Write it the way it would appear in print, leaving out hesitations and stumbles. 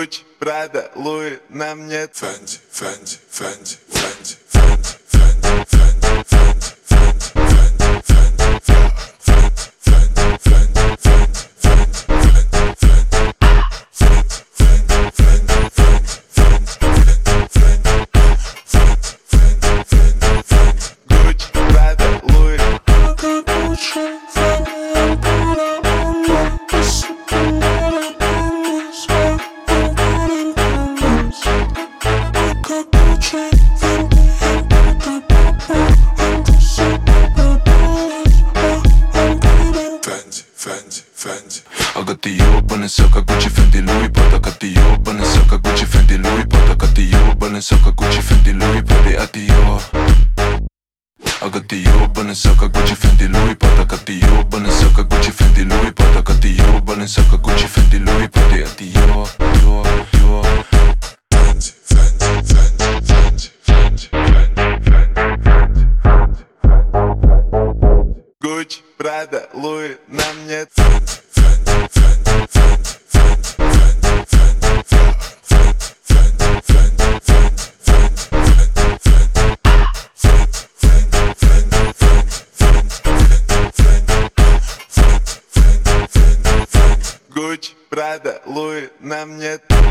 Gucci, Prada, Louis, на мне Fendi, Fendi, Fendi, Fendi, Fendi, Fendi, Fendi, Fendi, Fendi, Fendi, Fendi, Fendi. I got the Balenciaga, Gucci, Fendi, Louis, but I got the Balenciaga, Gucci, Fendi, Louis, but I got the Balenciaga, Gucci, Fendi, Louis, but they at the I got the Balenciaga, Gucci, Fendi, Louis, but I got the Balenciaga, Gucci, Fendi, Louis, but I got the Balenciaga, Gucci, Fendi, Louis, but they at the Fendi, Fendi, Fendi, Fendi, Fendi, Fendi, Fendi, Fendi, Gucci, Prada, Louis, на мне Fendi, Fendi, Fendi, Fendi, Fendi, Fendi, Fendi, Fendi, Fendi, Fendi, Fendi, Gucci, Prada, Louis, на мне